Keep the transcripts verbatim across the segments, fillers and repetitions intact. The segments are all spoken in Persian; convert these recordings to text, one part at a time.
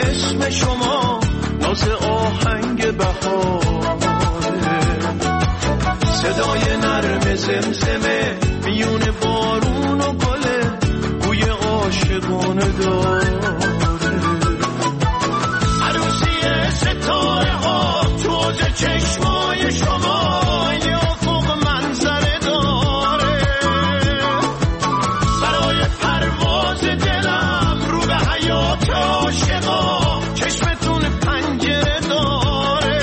اسم شما ناز آهنگ بهاره، صدای نرم زمزمه میون بارون و گله بوی عاشقانه داره. عروسی ستاره ها تو حوض چشمای شما یه افق منظره داره، برای پرواز دلم رو به حیات عاشقا چشمتون پنجره داره.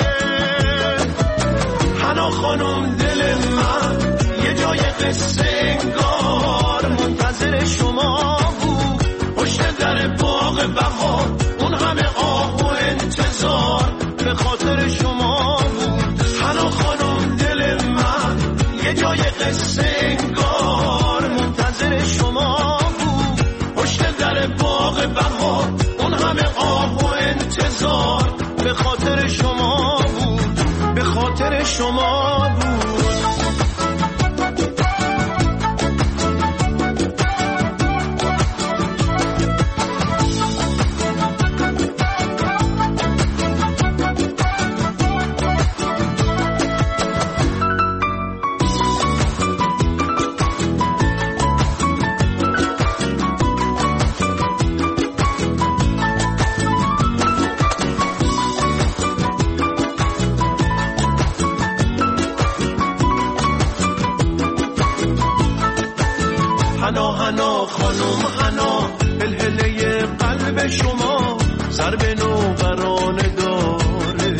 حنا خانم دل من یه جای قصه انگار منتظر شما بود، پشت در باغ بهار اون همه آه و انتظار به خاطر شما بود. حنا خانم دل من یه جای قصه انگار منتظر شما بود، پشت در باغ بهار اون همه آه و انتظار به خاطر شما بود، به خاطر شما بود. حنا حنا خانم حنا هلهله قلب شما ضرب نوبرانه داره،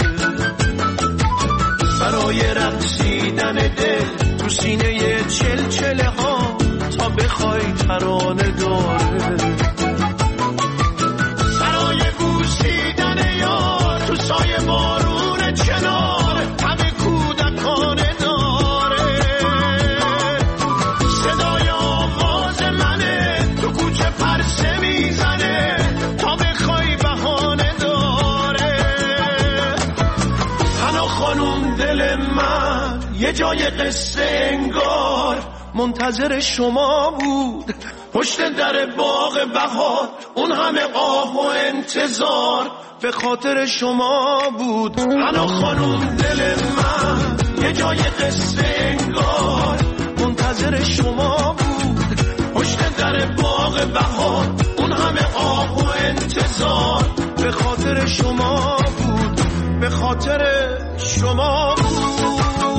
برای رقصیدن دل تو سینه چلچله ها تا بخوای ترانه داره، برای بوسیدن یار تو سایه بارون چنار تب کودکانه داره، صدای آواز منه تو کوچه پرسه میزنه تا بخوای بهانه داره. حنا خانم دل من یه جای قصه انگار منتظر شما بود، پشت در باغ بهار اون همه آه و انتظار به خاطر شما بود. حنا خانم دل من یه جای قصه انگار منتظر شما بود، پشت در باغ بهار اون همه آه و انتظار به خاطر شما بود، به خاطر شما بود.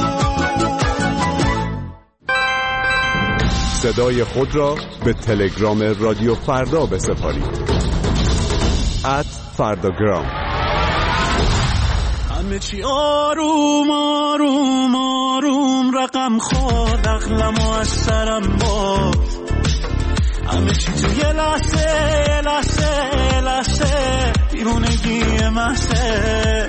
صدای خود را به تلگرام رادیو فردا بسپارید. ات فرداگرام. همه چی آروم آروم آروم رقم خورد، عقلمو از سرم برد، همه چی تو یه لحظه یه لحظه یه لحظه دیوونگی محضه،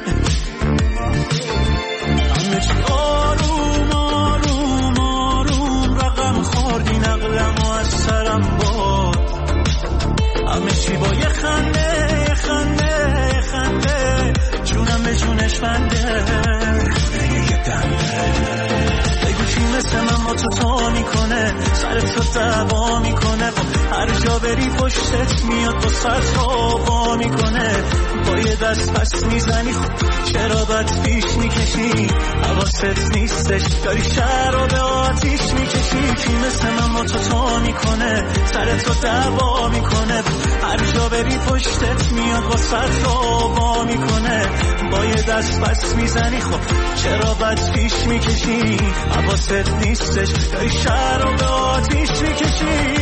همه چی آروم آروم آروم رقم خورد، این عقلمو از سرم برد، همه چی با یه خنده یه خنده یه خنده جونم به جونش بنده، یه دنده بگو چی مثل من با تو تا میکنه، سر تو دعوا میکنه، هر جا بری پشتت میاد با سر تو با میکنه، با یه دست پس میزنی خب چرا بد پیش میکشی، حواست نیستش داری شهر رو به آتیش میکشی، کی مثل من با تو تا میکنه، سر تو دعوا میکنه، هر جا بری پشتت میاد با سر تو با میکنه، با یه دست پس میزنی خب چرا بد پیش میکشی، حواست نیستش داری شهر رو به آتیش میکشی،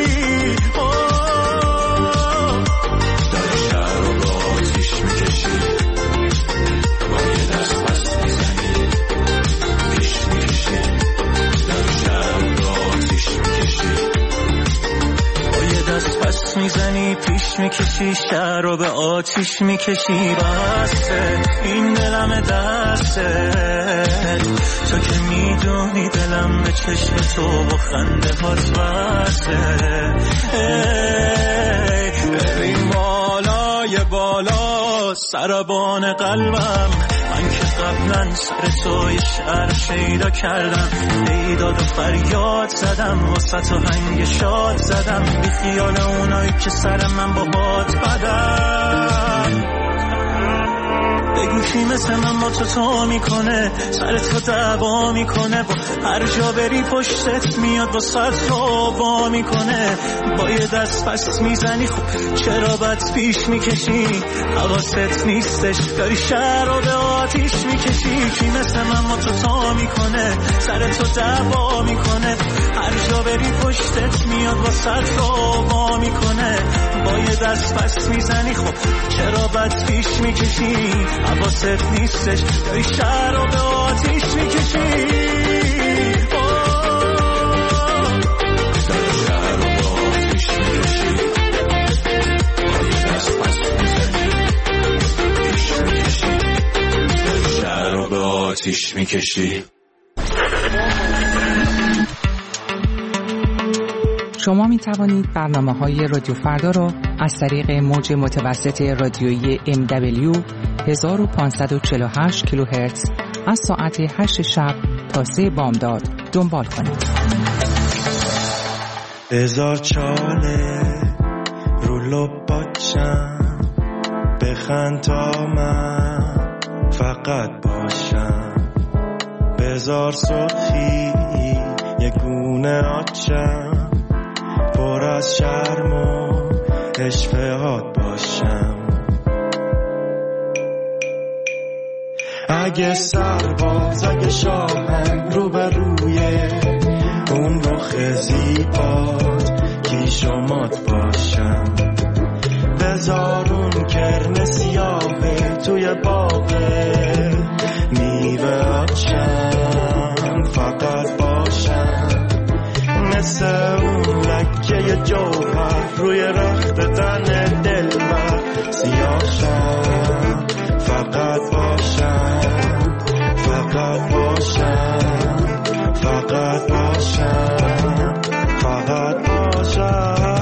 داری شهر رو به آتیش میکشی، با یه دست پس میزنی پیش میکشی، داری شهر رو به آتیش میکشی، با یه دست پس میزنی پیش میکشی، شهر رو به آتیش میکشی، بسته این دلم دسته، تو که میدونی دلم به چشم تو با خنده هات بسته، ببین بالای بالا سربان قلبم، من که قبلا سر تو یه شعر شیدا کردم، بیداد و فریاد زدم واسه تو هنگ شاد زدم، بی خیال اونایی که سر من با باد بدم، کی مثل من با تو تا میکنه، سر تو دعوا میکنه، با هر جا بری پشتت میاد با سر تو وا میکنه. با یه دست پس میزنی خب چرا بد پیش میکشی، حواست نیستش داری شهر رو به آتیش میکشی. کی مثل من با تو تا میکنه، سر تو دعوا میکنه، هر جا بری پشتت میاد با سر تو وا میکنه. با یه دست پس میزنی خب چرا بد پیش میکشی، حواست نیستش داری شهر رو به آتیش میکشی. آتیش میکشی. شما می توانید برنامه های رادیو فردا را از طریق موج متوسط رادیویی ام دبلیو هزار و پانصد و چهل و هشت کیلوهرتز از ساعت هشت شب تا سه بامداد دنبال کنید. هزار چاله رو لب باشم، بخند تا من فقط باشم، بزار سرخی یه گونه آچم، پر از شرم و اشفهات باشم. اگه سرباز اگه شاهم رو به روی اون رخ زیبات کی شمات باشم، بزار اون کرن سیاهه توی باغه میوه آچم، فقط باشم مثل اون لکه جوهر روی رخت تن دلبر سیاهشم، فقط باشم فقط باشم فقط باشم فقط باشم.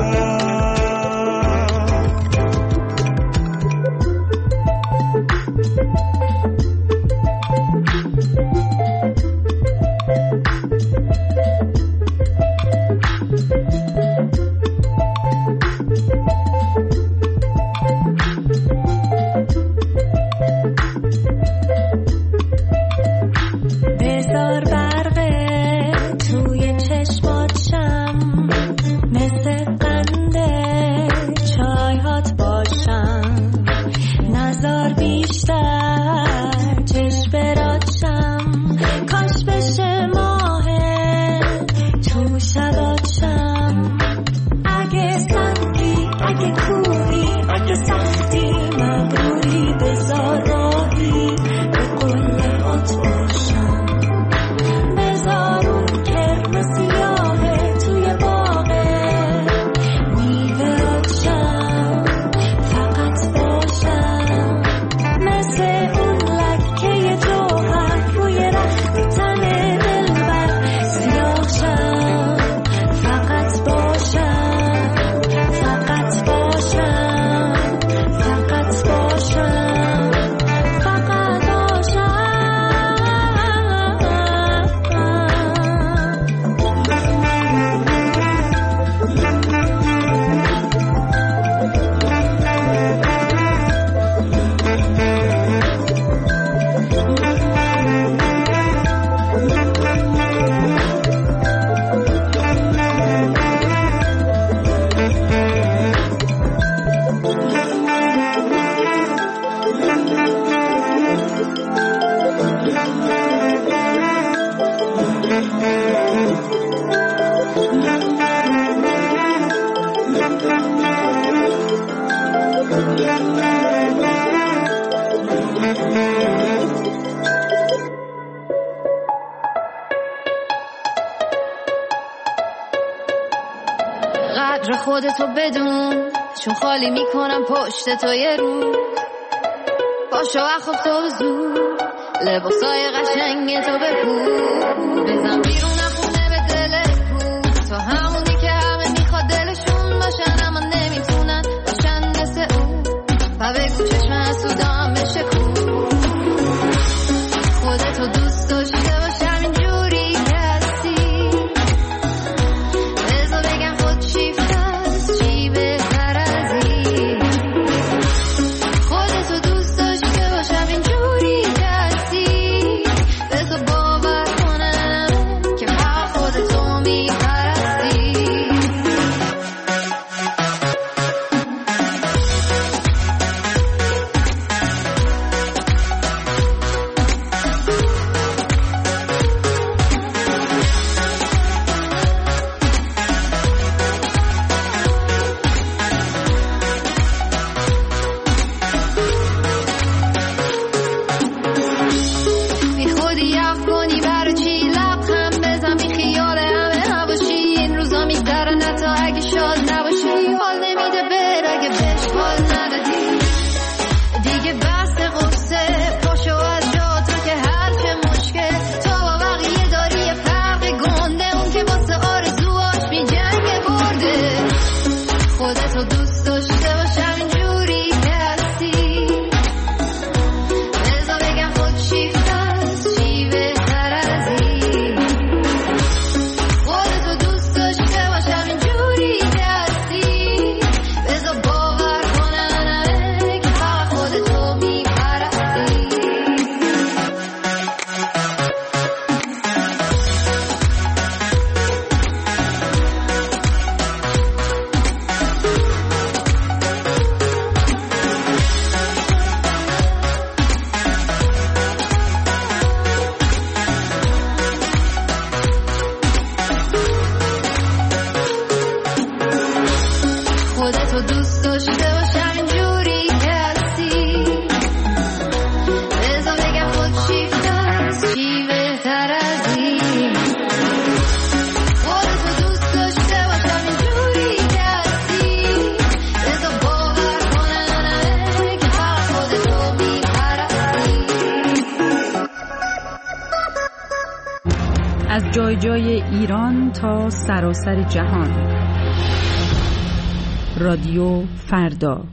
قدر خودتو بدون، چون خالی میکنم پشت تو یه روز. باشو اخف تو زود، لباسای قشنگ تو بپوش، بزن بیرون خونه به دلت کو. تو همونی که همه میخواد دلشون باشن اما نمیتونن باشن مثل اون. و بگو چشم حسودام بشه کو. خودتو دوست داشته باش همینجوری که هستی. بذار بگم خود شیفت هست چی بهتر از این. خودتو دوست داشته باش همینجوری از جای جای ایران تا سراسر جهان. رادیو فردا.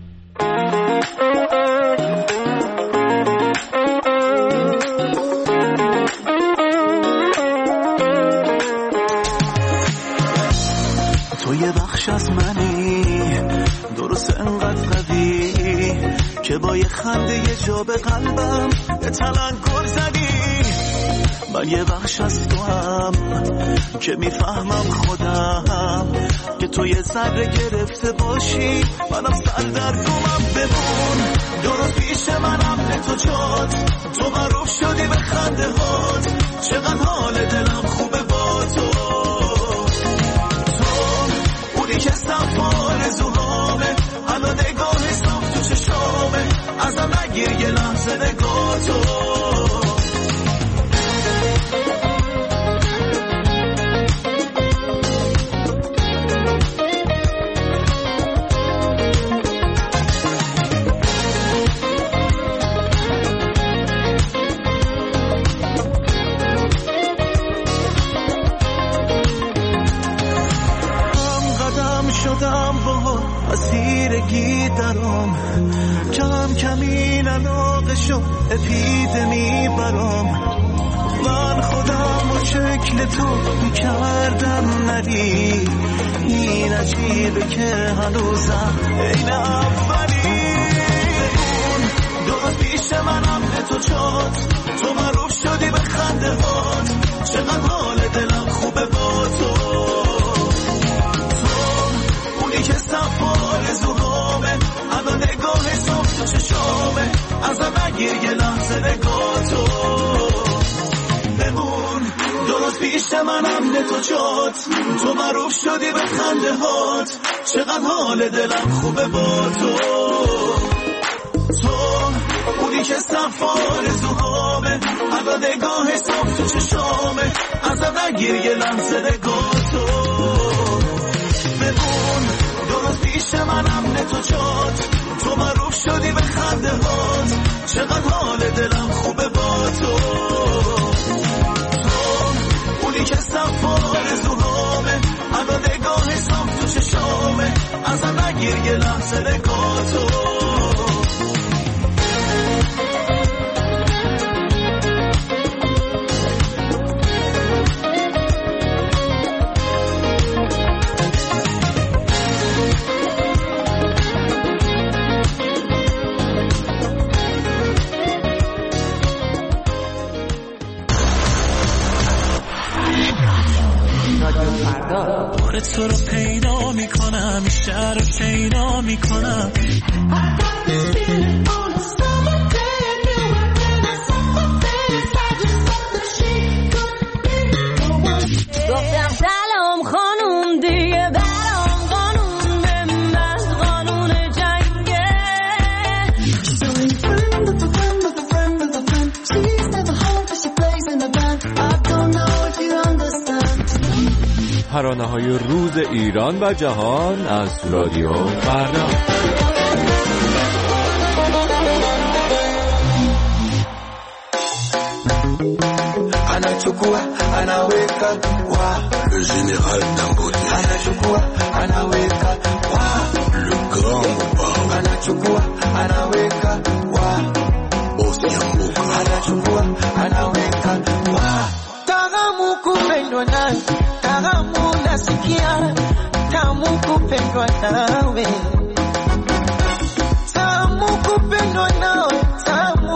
تو یه بخش از منی، درست انقدر قوی که با یه خنده یه جا به قلبم تلنگر زدی. من یه بخش از تو هم که میفهمم خودم که تو یه ذره گرفته باشی، منم سر در گمم. بمون درست پیش منم به تو جات، تو معروف شدی به خنده هات، چقدر حال دلم خوبه با تو. تو اونی که صف آرزوهامه، الان نگاه صف تو چشامه، ازم نگیر یه لحظه نگاه تو. اسیرگی درام، کم کم این علاقه شو اپیدمی برام. من خودم و شکل تو میکردم نری، این عجیبه که هنوزم این اولی. بمون درست پیش منم به تو جات، تو معروف شدی به خنده هات، چقدر حال دلم خوبه با تو. که صف آرزوهامه، الان نگاه صاف تو چشامه، ازم نگیر یه لحظه نگاه تو. بمون درست پیش منم به تو جات، تو معروف شدی به خنده هات، چقدر حال دلم خوبه با تو. تو اونی که صف آرزوهامه، الان نگاه صاف تو چشامه، ازم نگیر یه لحظه نگاه تو. بمون درست پیش منم به تو جات، تو معروف شدی به خنده هات، چقدر حال دلم خوبه با تو. تو اونی که صف آرزوهامه، الان نگاه صاف تو چشامه، ازم نگیر یه لحظه نگاه تو. بار تو رو پیدا میکنم، بیشتر رو پیدا میکنم. گفتم سلام خانوم دیگه برام قانون بمبست، قانون جنگه. ترانه‌های روز ایران و جهان از رادیو فردا. Anachukua anaweka wa le général Dangote. Anachukua anaweka wa le grand Mobao. Anachukua anaweka wa Osiambuka. Anachukua anaweka wa Tagamu kupendwa nawe, Tagamu nasikia, Tamu kupendwa nawe, Tamu kupendwa nawe, Tamu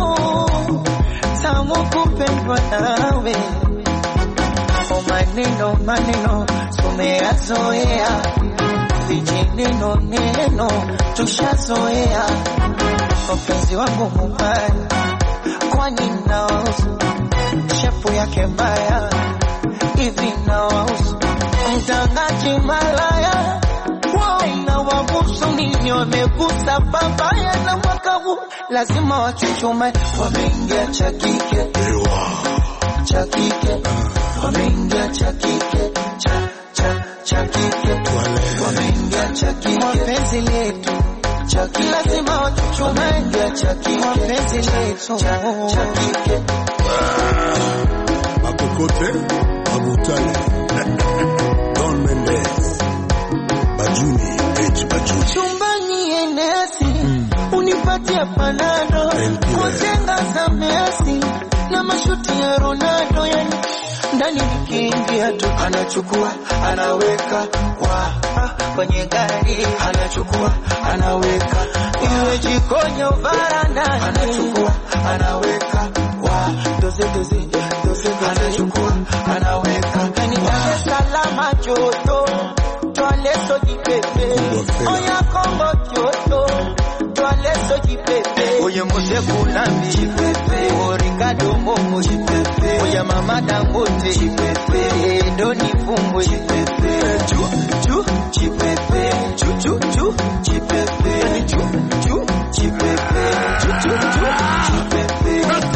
Tamu kupendwa nawe. O maneno maneno tumeyazoea, vijineno neno tushazoea. Mpenzi wangu mubaya, kwani naosu shepu yake mbaya hivi naosu mtangaji malaya. Waina wabusu nini wamegusa babaya, na mwaka huu lazima wachuchume. Wameingia cha kike cha kike, wameingia cha kike cha cha cha kike, wameingia cha kike. Mapenzi letu cha kike lazima wachuchume, cha kike mapenzi letu cha cha kike. Kokote, Abutale, Don Mendes, Bajuni, H. Bajuni. Chumbani enesi, unipatia panado, kujenga za Messi, na mashuti ya Ronaldo, yani ndani nikiingia tu anachukua, anaweka kwa kwenye gari, anachukua, anaweka iwe jikoni au varandani, anachukua, anaweka kwa doze doze doze, anachukua, anaweka yani Dar es Salaam joto, twale soji pepe, oya Kongo joto, twale soji pepe, oya mose kulambi pepe, Ricardo Momo pepe, oya mama Dangote pepe, Doni Fumbo pepe, chu chu chipepe, chu chu chu chipepe, chu chu chipepe, chu chu chu chipepe.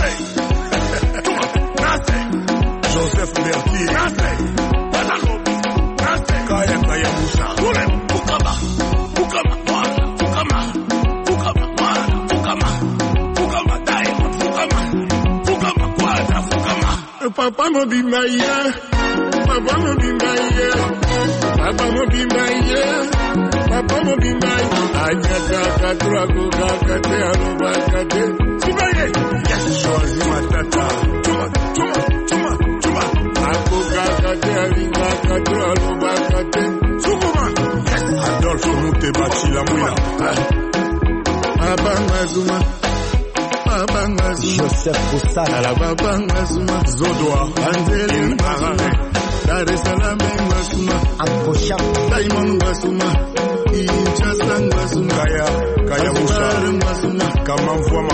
Joseph Merki, Kaya Kaya Musa, Fukama, Fukama, Fukama, Fukama, Fukama, Fukama, Diamond, Fukama, Fukama, Quadra, Fukama. Papa mo be my year, Papa mo be my year, Papa mo be my year, Papa mo be my year. Ajaka katrago kakate aruba kate, Sibaye, yes, Shozi Matata, Chuma, Chuma, Chuma, Chuma. Ako kakate aruba kate aruba kate, Sukuma, yes, Adolfo Mutebachi la Mouina. Abangazuma, Abangazuma, Joseph Boussana, la Babangazuma, Zodoa, Angeli Mbazuma, Dar es Salaam Mbazuma, Ankosha, Diamond Mbazuma, Inchasa Mbazuma, Kaya, Kaya Musa, Mbazuma, Kamamfwama.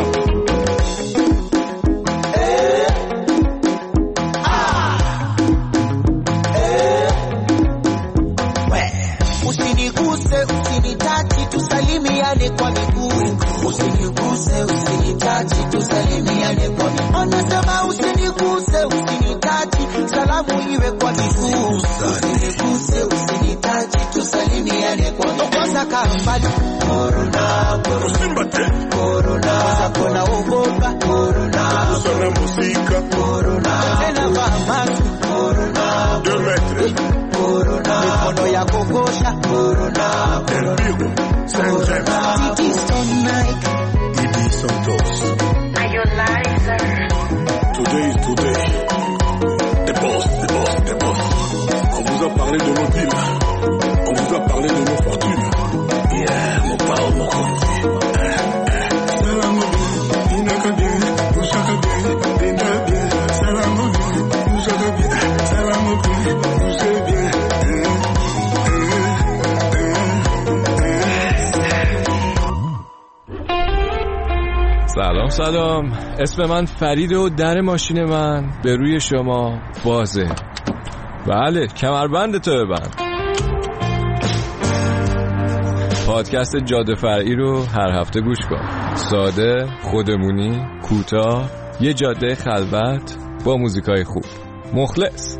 Usiniguse, usinitachi, tusalimiane kwa miguu. Usiniguse, usinitachi, tusalimiane kwa miguu. Anasema usiniguse, usinitachi, salamu iwe kwa miguu. Usiniguse, usinitachi, tusalimiane kwa miguu. Tokosa karambali, corona, corona, corona, sakona ugoga, corona, Usana musika, corona, tena vamasi, corona, deux mètres, corona, mikono ya kokosha, corona, El Bigo, Saint-James, Titi Stone Mike, Ibi Santos. Today is today. The boss, the boss, the boss. On vous a parlé de nos villes. On vous a parlé de nos fortunes. Yeah, mon pao, mon conti. Salam bien, inaka bien, ushaka bien, inda bien. Salam bien, ushaka bien, salam bien, ushe bien. سلام سلام، اسم من فرید و در ماشین من به روی شما بازه. بله، کمربند تو ببند. پادکست جاده فرعی رو هر هفته گوش کن. ساده، خودمونی، کوتاه، یه جاده خلوت با موزیکای خوب. مخلص.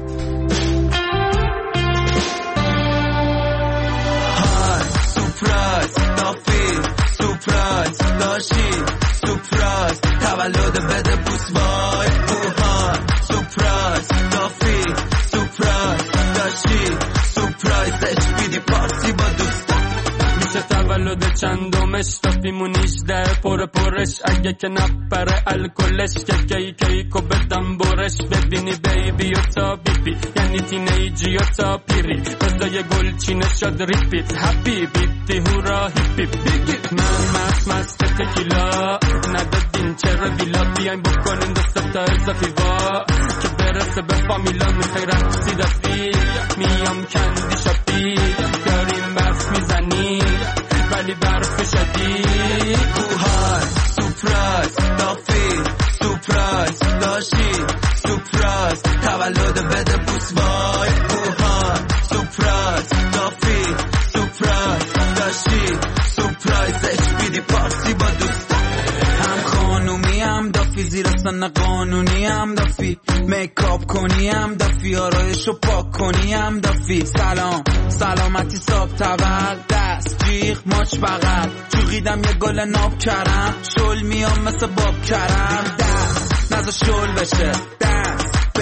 های سورپرایز دافی سورپرایز داشی سورپرایز تولد بده بوس وای اوهان سورپرایز دافی سورپرایز داشی سورپرایز اچ پی دی پارتی با دوستا میشه تولد چندمش دافی مونیشده پر پرش اگه که نپره الکلش که کی کیکو بدم برش ببینی بیبی و تا بیبی یعنی تینیجی و تا پیری بزای گل چینه شد ریپیت هپی بیتی هورا هیپی بیگی من مست مست تکیلا ندادین چرا بیلا بیاین بکنین دست تا اضافی با که برسه به فامیلا میخوای رقصی دفی میام کندی شاپی داریم بس میزنی ولی برف شدید اوهای سورپرایز دافی سورپرایز داشی سورپرایز تولد بده بوس وای اوهای سورپرایز دافی سورپرایز داشی سورپرایز اچ پی دی پارتی با دوستا هم خانومی هم دافی زیر سن قانونی هم دافی میکاپ کنی هم دافی آرایشو پاک کنی هم دافی سلام سلامتی صاحب تبر دست جیغ ماچ بغل جوغیدم یه گل ناب کرم شل میام مثل باب کرم دست نزا شل بشه دست بینو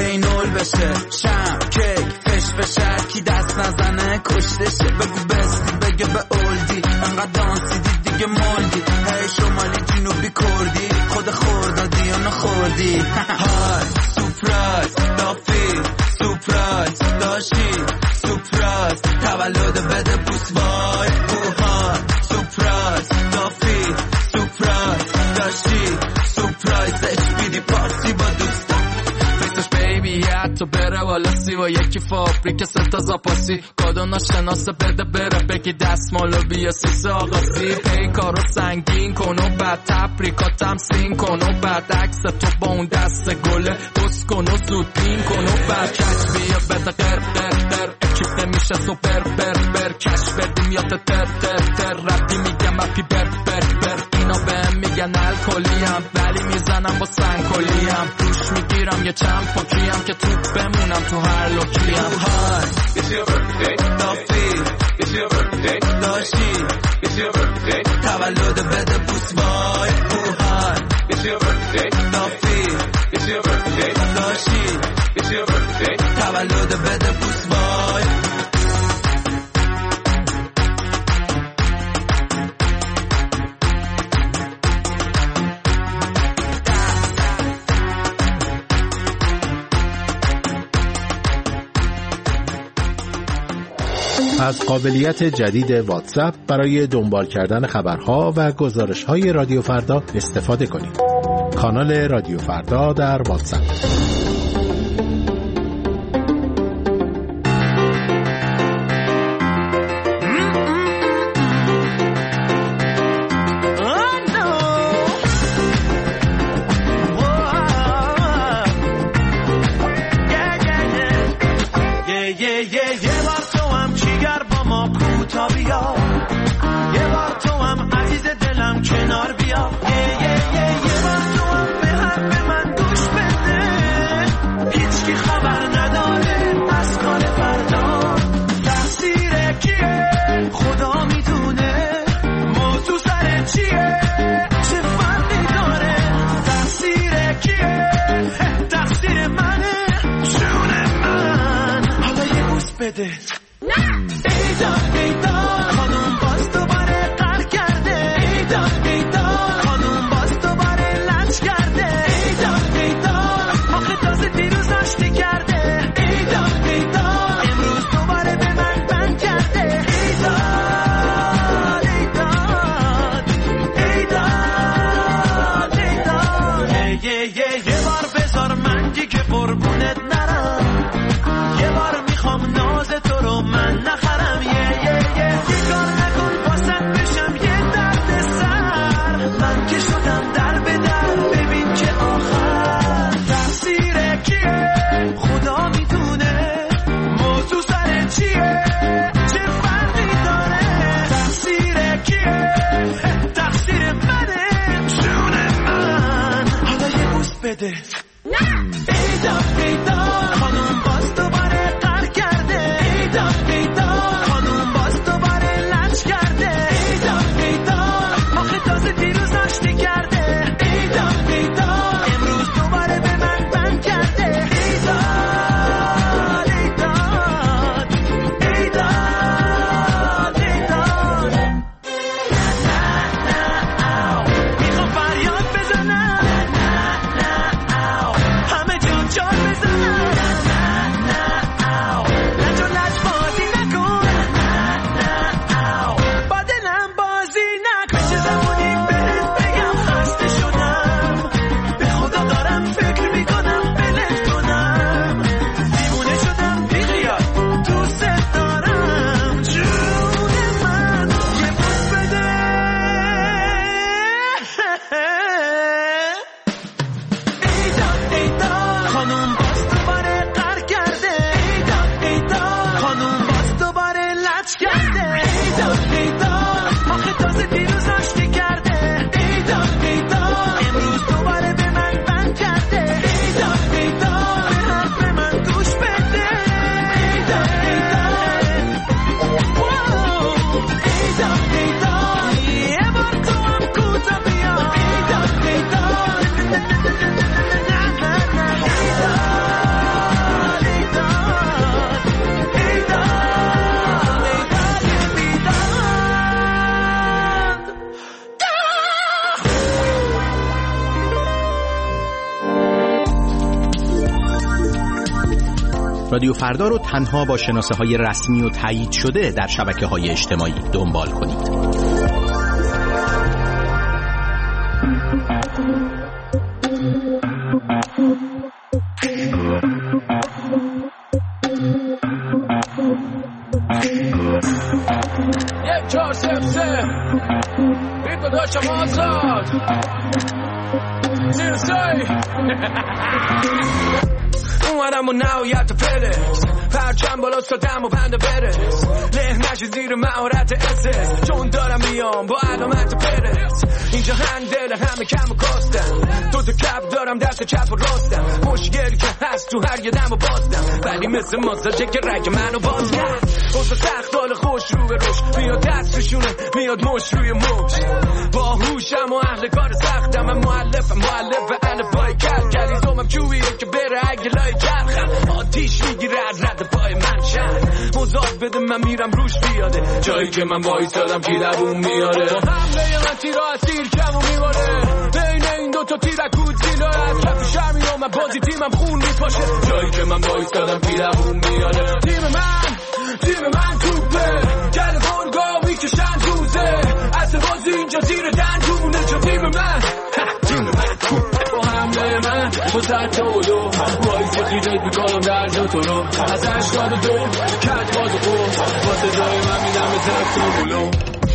گل بشه شم کیک فش فشه کی دست نزنه کشتشه بگو بستی بگه به اولدی انقدر دانسیدی دیگه مالدی هی شمالی جنوبی کردی خود خوردادی یا نخوردی های سپرایز دافی سپرایز داشتی سپرایز تولد بده بوس وای اوهای سپرایز دافی سپرایز داشتی سپرایز اچ بی دی پارتی با دوستا فیسش بیبی حتی بره والا سی و یکی فابریک ستا زاپاسی کادو ناشناسه بده بره بگی دستمالو بیا سیسه آقاسی پی کارو سنگین کن و بعد تبریکا تمسین کن و بعد عکس تو با اون دست گله دوست کن و زود بین کن و بعد کش بیا بده قر قر قر اکیپ نمیشه سوپر بر بر کش بدیم یا تر تر تر ربی میگم اپی بر بر بر اینا بهم میگن الکلیم ولی میزنم با سنگکلیم روش میگیرم یه چند پاکیم که تو بمونم تو هر لوکیم های It's your birthday دافی It's your birthday داشتی It's your birthday تولد بده بوس وای اوهای It's your birthday دافی It's your birthday داشتی It's your birthday تولد بده بوس وای از قابلیت جدید واتساپ برای دنبال کردن خبرها و گزارش‌های رادیو فردا استفاده کنید. کانال رادیو فردا در واتساپ. رادیو فردا رو تنها با شناسه های رسمی و تایید شده در شبکه های اجتماعی دنبال کنید. یک چهار سف سه بیت داشتم آزاد زیر سای اومدم و نهایت فلکس پرچم بالا سادم و بنده برس له نشی زیر مهارت اسس چون دارم میام با علامت پرس اینجا هندل همه کم و کاستم دو تا کف دارم دست چپ و راستم مشکلی که هست تو هر یه دم و بازدم ولی مثل ماساژه که رگ منو باز کرد اوزا سخت حال خوش رو به روش میاد دستشونه میاد مش روی مش با هوشم و اهل کار سختم من مؤلفم مؤلف الفبای کل کلیزومم چوبیه که بره اگه لای چرخم آتیش میگیره از رد پای من شد مزاد بده من میرم روش بیاده جایی که من وایسادم کی لبون میاره با حمله من تیرا از تیر کم و میباره بین این دوتا تیرکود زیلا از کف شرمی و من بازی تیمم خون میپاشه جایی که من وایسادم کی لبون میاره تیم من تیم من توپه گل گرگا میکشن دوزه اصل بازی اینجا زیر دندونه چون تیم من تیم من توپه با حمله من مزد تولو وایسی خیجت میکنم در جا تو رو از هشتاد و دو کت باز و خود واسه جای من میدم به زفت و بلو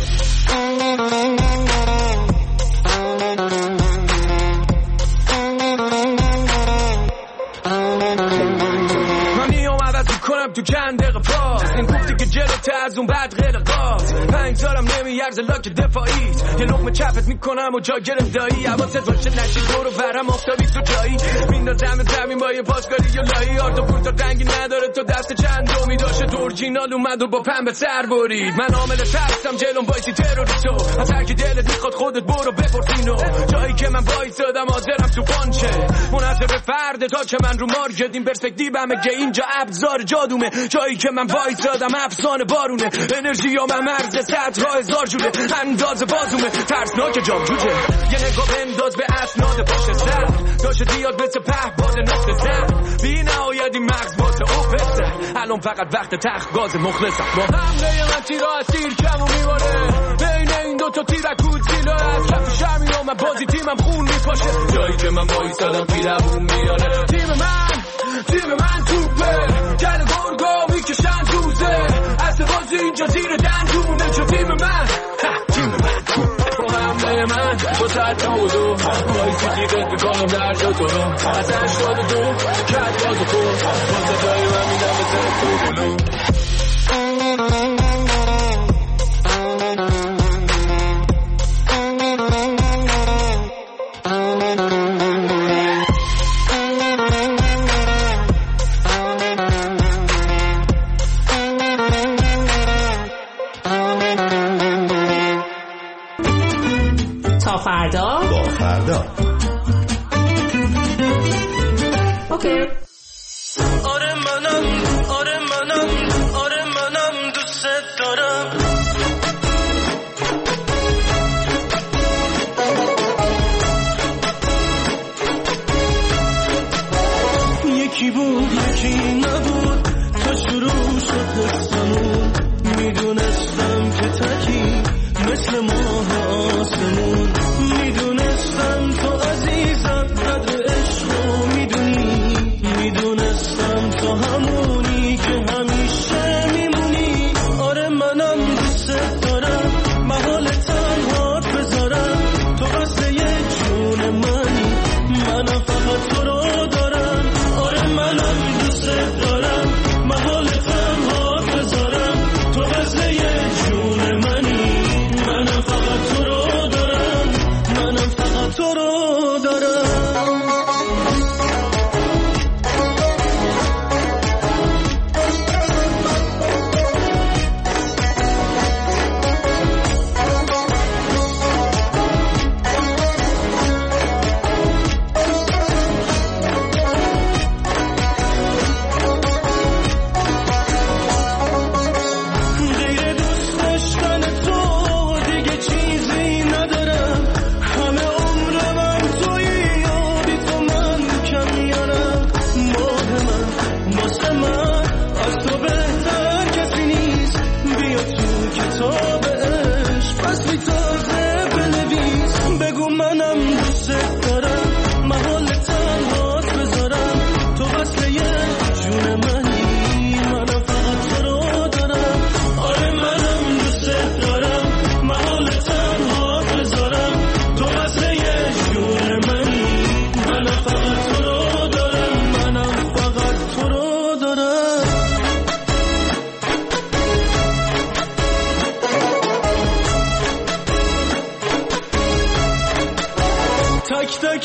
کنم تو چند دقیقه پاس این گفتی که جلوته از اون بعد غیر قاس پنج سالم نمیارزه لاک دفاعیت یه لقمه چپت میکنم و جا گرم دایی حواست باشه نشی دور و برم آفتابی تو جایی میندازم زمین با یه پاسکاری یا لایی آرتا پورتا رنگی نداره تو دست چند دومی داشته دورجینال اومد و با پنبه سر برید من عامل ترسم جلوم وایسی تروریستو از هر کی دلت میخواد خودت برو بپرسینو جایی که من وایسادم حاضرم تو پانچه منحصر فرد تا که من رو مارکت این پرسپکتیومه که اینجا ابزار جادومه جایی که من وایسادم افسانه بارونه انرژی ها من مرز صدها هزار جوره انداز بازومه ترسناک جام جوجه یه نگاه بنداز به اسناد پشت سر داشته دیاد مثل په باد نقطه زن بی نهایت این مغز واسه اوپسه الان فقط وقت تخت گاز مخلصم با حمله من تیرا از تیر کم و میباره بین این دوتا تیرکود زیلا از کف شرمی و من بازی تیمم خون میپاشه جایی که من وایسادم کی لبون میاره تیم من تیم من توپه گل گرگا میکشن دوزه اصل بازی اینجا زیر دندونه چون تیم من تیم من توپه با حمله من با سر تولو وایسی خیقت میکنم در جا تو رو از هشتاد و دو کت باز و خود واسه جای من میدم به سر تو بلو فردا با فردا اوکی آره منم آره منم آره منم دوست دارم یکی بود یکی نبود تا شروع شد قصه‌مون میدونستم که تکی مثل ماه آسمون میدونستم تو عزیزم قدر عشقو میدونی میدونستم تو همونی که همیشه میمونی آره منم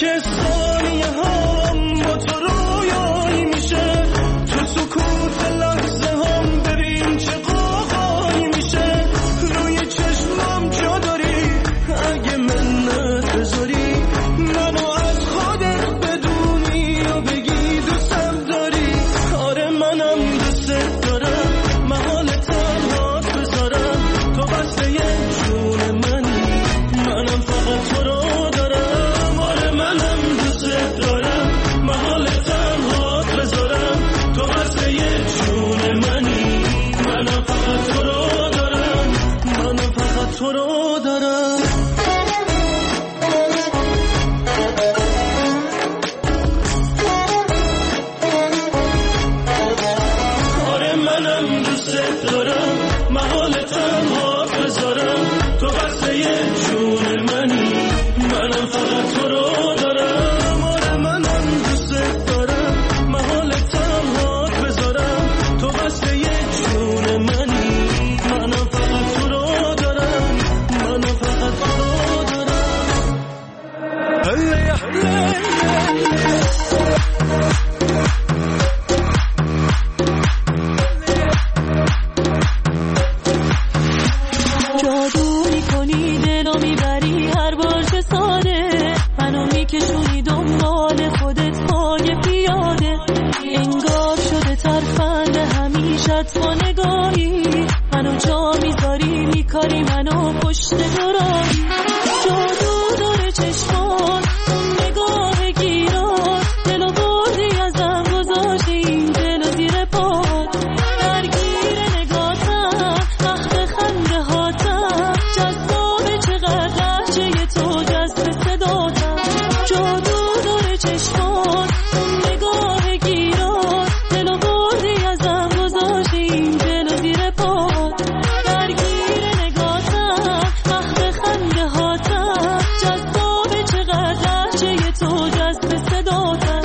که ثانیه هم با تو رویایی میشه، تو سکوت لحظه هم ببین چه قاقایی میشه. روی چشمم جا داری اگه منت بذاری، منو از خودت بدونی و بگی دوستم داری. آره منم دوست دارم، محال تنهات بذارم، تو بسته یه جون منی، منم فقط تو رو دارم. آره منم دوست دارم، محال تنهات بذارم، تو بسته یه جون منی، منم فقط تو رو دارم، منم فقط تو رو دارم. آره منم دوست دارم، محال تنهات بذارم، تو بسته یه جون منی، منم فقط تو رو دارم. آره منم دوست دارم، محال تنهات بذارم، تو بسته یه جون منی، منم فقط تو رو دارم، منم فقط تو رو دارم. جادو میکنی دلو میبری هر بار چه ساده، منو میکشونی دنبال خودت پای پیاده. انگار شده ترفند همیشت با نگاهی، منو جا میذاری میکاری منو پشت دراهی. جادو داره چشمان اون نگاه گیران، دلو بردی ازم گذاشتی این دلو زیر پات. درگیر نگاتم وقت خنده هاتم، جذابه چقدر لحجه تو جذب صداتم. جادو داره چشمان اون نگاه گیران، دلو بردی ازم گذاشتی این دلو زیر پات. درگیر نگاتم وقت خنده هاتم، جذابه چقدر لحجه تو جذب صداتم.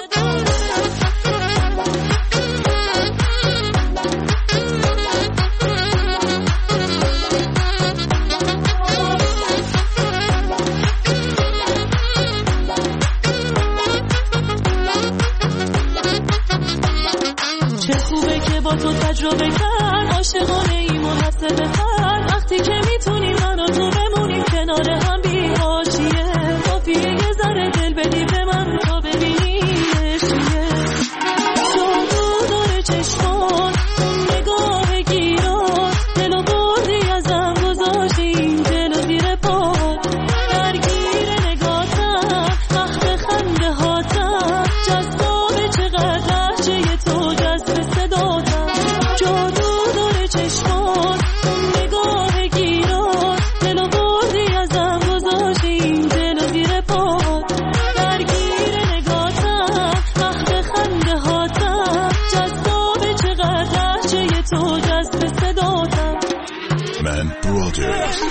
چه خوبه که با تو تجربه کرد، عاشقانه ای محسبه کرد. وقتی که میتونی من و تو بمونیم کنار هم بی حاشیه، کافیه یه ذره دل بدی به من تا ببینی عشقیه. جادو داره چشمان اون نگاه گیران، دلو بردی ازم گذاشتی این دلو زیر پات. درگیر نگاتم وقت خنده هاتم، جذابه چقدر لحجه تو جذب صداتم. جادو داره چشمان اون نگاه گیران، دلو بردی ازم گذاشتی این دلو زیر پات. درگیر نگاتم وقت خنده هاتم، جذابه چقدر لحجه تو جذب صداتم. من برادرز.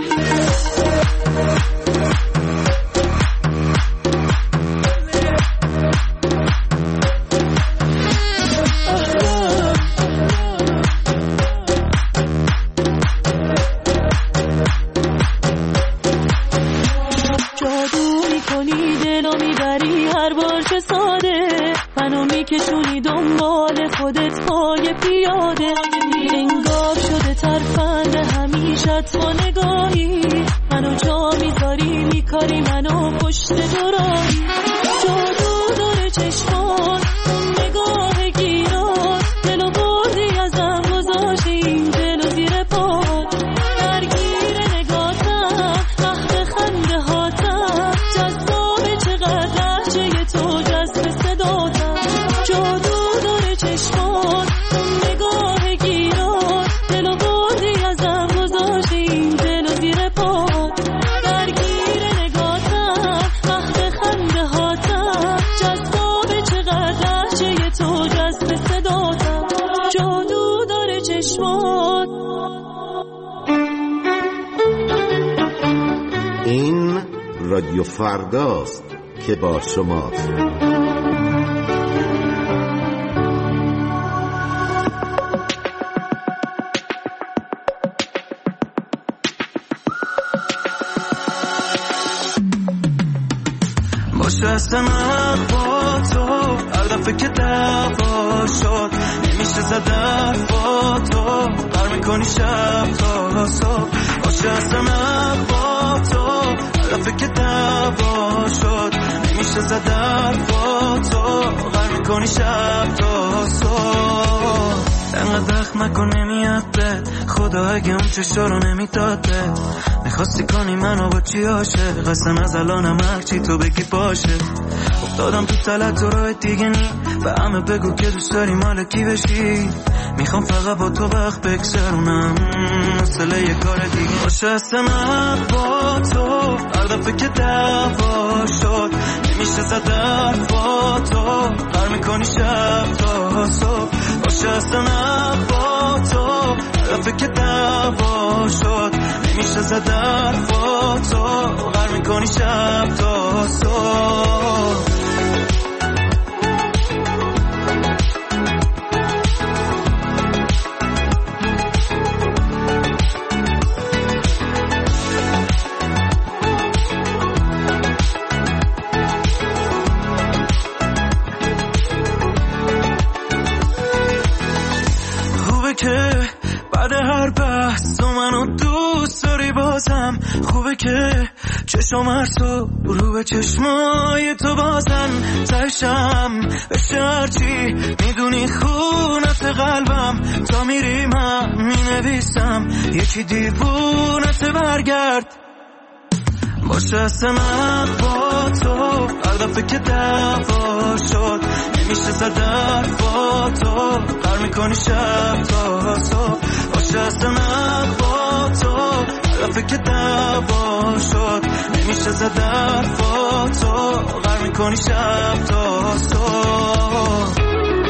جادو میکنی دلو میبری هر بار چه ساده، منو میکشونی دنبال خودت پای پیاده. انگار شده ترفند همیشت با نگاهی، منو جا میذاری میکاری منو پشت دراهی. جادو داره چشمان اون نگاه گیران، دلو بردی ازم گذاشتی این دلو زیر پات. درگیر نگاتم وقت خنده هاتم، جذابه چقدر لحجه تو جذب صداتم. جادو داره چشمان اون نگاه گیران، دلو بردی ازم گذاشتی این دلو زیر پات. درگیر نگاتم وقت خنده هاتم، جذابه چقدر لحجه تو جذب صداتم. جادو داره چشمان. این رادیو فرداست که با شماست. باشه اصلا با تو هر دفعه که دعوا شد نمیشه زد با تو بر میکنی شب تا صبح باشه اصلا با تو هر دفعه که دعوا شد نمیشه زد با تو بر میکنی شب تا صبح انقدر دخم نکن نمیاد به خدا اگه اون چشا رو نمیداده میخواستی کنی منو با چی عاشق قصد از الانم هرچی تو بگی باشه افتادم تو تلت و راه دیگه نی به همه بگو که دوست داری مال کی بشی میخوام فقط با تو وقت بگذرونم مسئله یه کار دیگه باشه اصلا با تو هر دفعه که دعوا شد نمیشه زد با تو بر میکنی شب تا صبح باشه اصلا با تو هر دفعه که دعوا شد نمیشه زد با تو بر میکنی شب تا صبح که بعد هر بحث تو منو دوست داری بازم خوبه که چشم هر تو رو به چشمای تو بازن تشم بشه هرچی میدونی خونت قلبم تا میریم هم مینویسم یکی دیوونت برگرد باشه اصلا با تو هر دفعه که دعوا شد نمیشه زد با تو قر میکنی شب تا صبح باشه اصلا با تو هر دفعه که دعوا شد نمیشه زد با تو قر میکنی شب تا صبح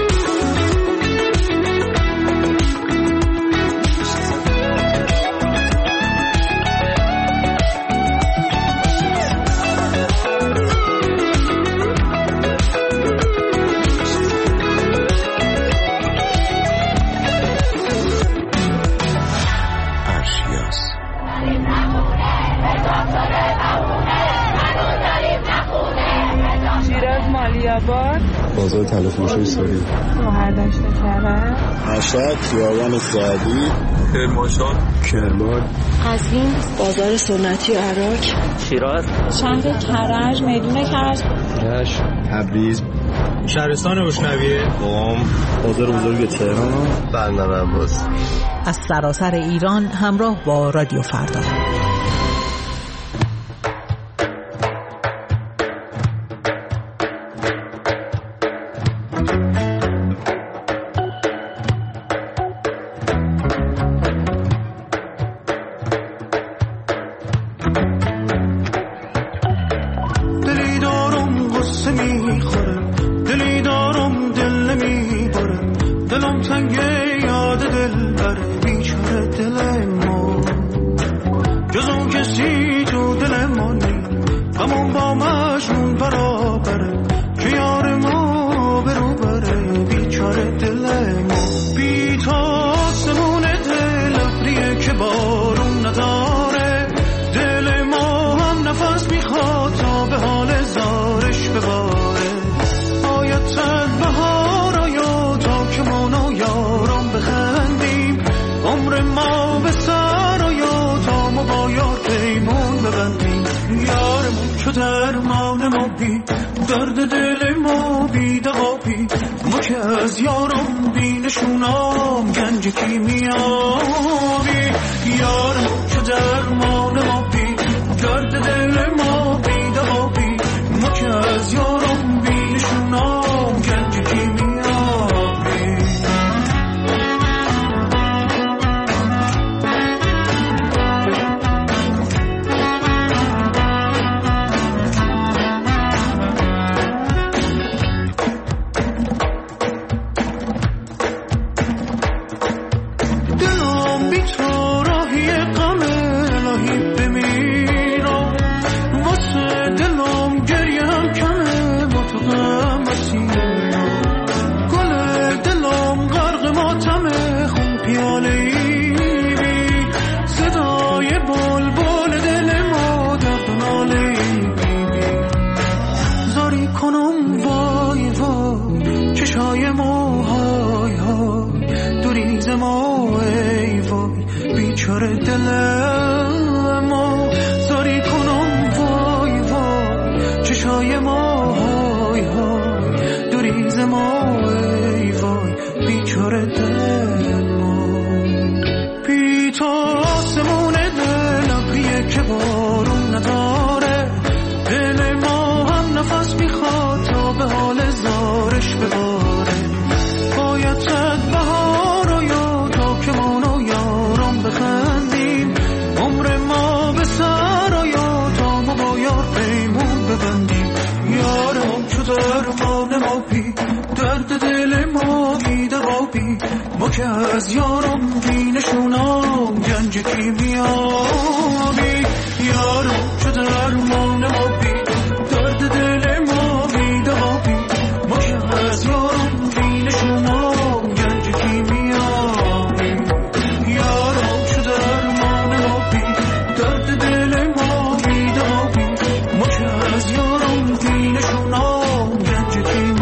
بازار تلفروش ایستاری مهردشت کرد مشهد خیابان سعدی کرمانشاه کرمان قزوین بازار سنتی عراق شیراز شهر کرج میدون کرج رشت تبریز شهرستان روشنویه قم بازار بزرگ تهران بندر عباس از سراسر ایران همراه با رادیو فردا. بی تو راهی غم الهی بمیرم واسه زاری کنم وای وای چشای ما های های دوریز ما ای وای بیچاره دل ما زاری کنم وای وای چشای ما های های دوریز ما ای وای بیچاره دل ما بی تو آسمون دلم بیه که بارون نداره دل ما هم نفس میخواد تا به حال زارش بباره باید صد بهار و یا تا که ما و یارم بخندیم عمر ما به سر و یا تا ما با یار پیمون ببندیم یارم چو درمان ما بی درد دل ما بی دوا بی ما که از یارم بی نشونم گنج کیمیابی یارم چو درمان ما بی درد دل ما بی دوا بی ما که از یارم بی نشونم گنج کیمیابی یارم چو درمان ما بی درد دل ما بی دوا بی ما که از یارم بی نشونم گنج کیمیابی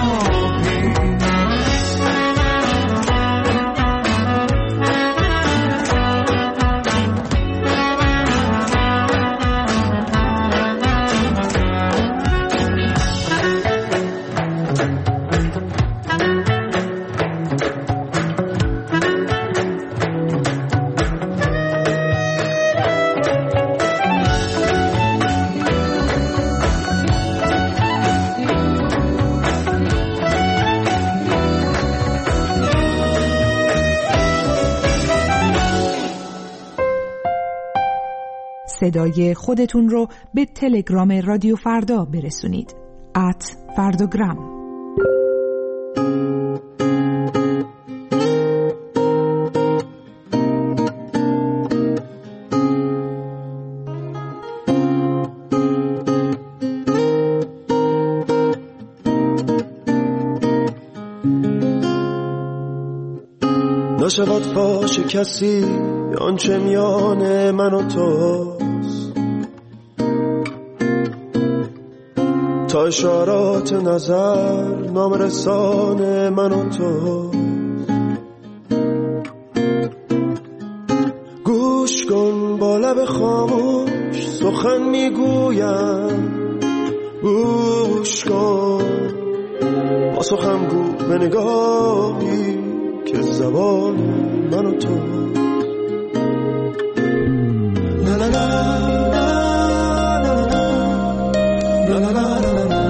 صدای خودتون رو به تلگرام رادیو فردا برسونید. ات فردوگرام. نشود فاش کسی آنچه میان من و توست تا اشارات نظر نام رسان من و توست گوش کن با لب خاموش سخن میگویم گوش کن با سخن گو به نگاهی که زبان من و تو لا لا لا لا لا لا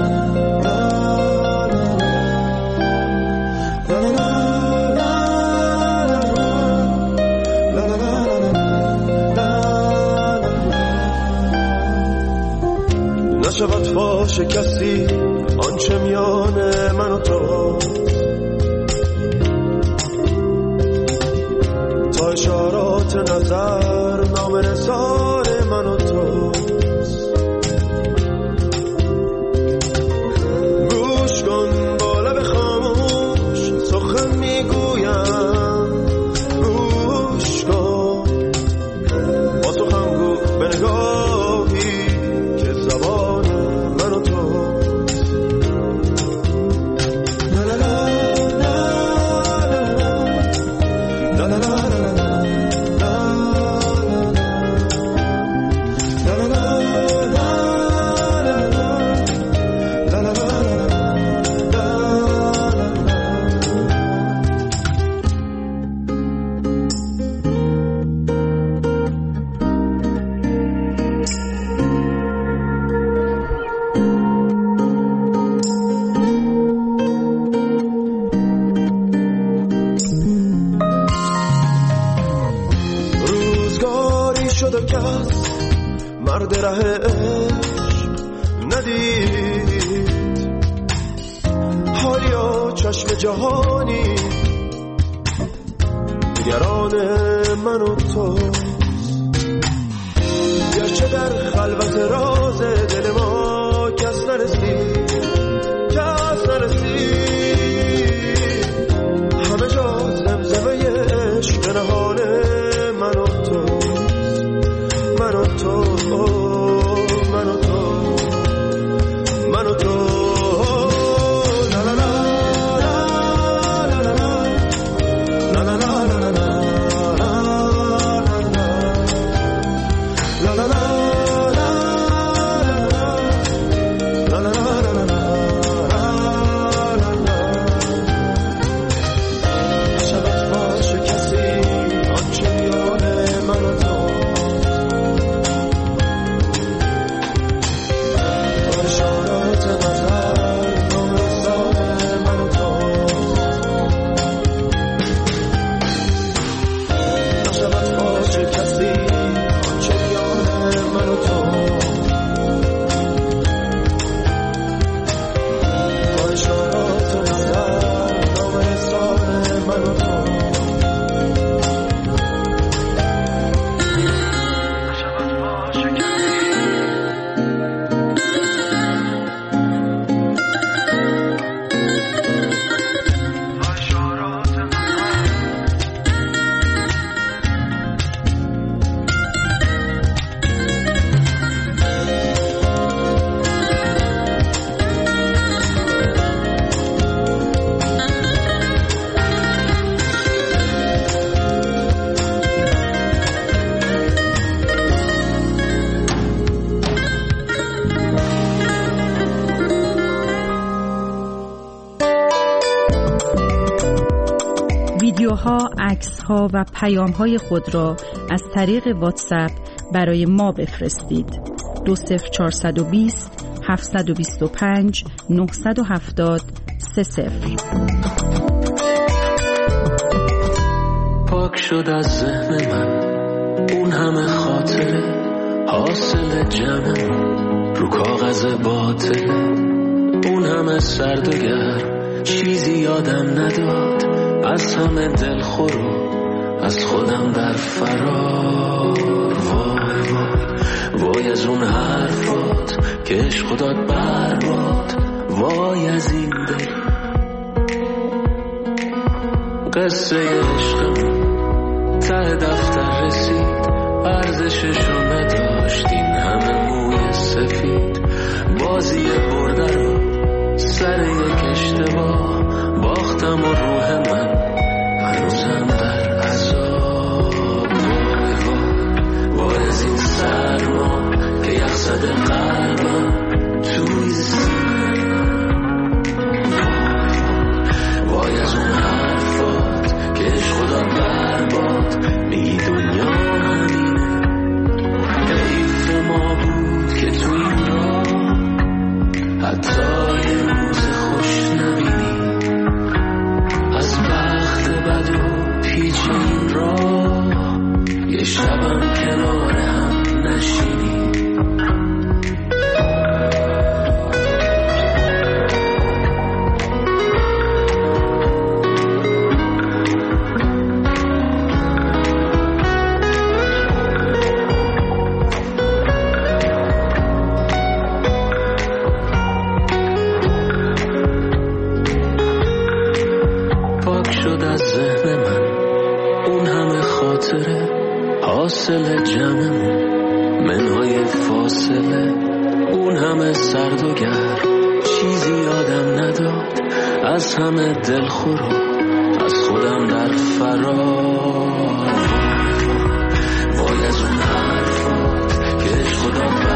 نشود فاش کسی آنچه میان من و تو تا اشارات نظر نام رسان من و توست گوش کن با لب خاموش سخن میگویم گوش کن با سخن گو به نگاهی که زبان من و توست لا لا لا لا لا لا مرد ره عشق ندید حالیا چشم جهانی نگران من و توست گرچه در خلوت راز دل ما کس نرسید کس نرسید همه جا زمزمه عشق نهان من و توست من و تو من و تو من و تو ویدیوها، عکس‌ها و پیام‌های خود را از طریق واتساپ برای ما بفرستید. دو صفر چهارصد و بیست هفتصد و بیست و پنج نهصد و هفتاد سه صفر. پاک شد از ذهن من اون همه خاطره، حاصل جمعمون رو کاغذ باطله. اون همه سرد و گرم چیزی یادم نداد، از همه دلخور و از خودم در فرار. وای وای وای از اون حرفات که عشق داد برباد. وای از این دل قصه عشقمون ته دفتر رسید، ارزششو نداشت این همه موی سفید. بازی برده رو سر یک اشتباه باختم و روح من هنوزم در عذاب. وای وای وای از این سرما که یخ زده قلبم توی سینه. وای از اون حرفات که عشق داد برباد، میگی دنیا همینه. حیف ما بود که تو این راه حتی یه روز خوش نبینی. از بخت بد و پیچ این راه یه شبم کنار هم نشینی. حاصل جمعمون منهای فاصله. اون همه سرد و گرم چیزی یادم نداد، از همه دلخور و از خودم در فرار. وای از اون حرفات که عشق داد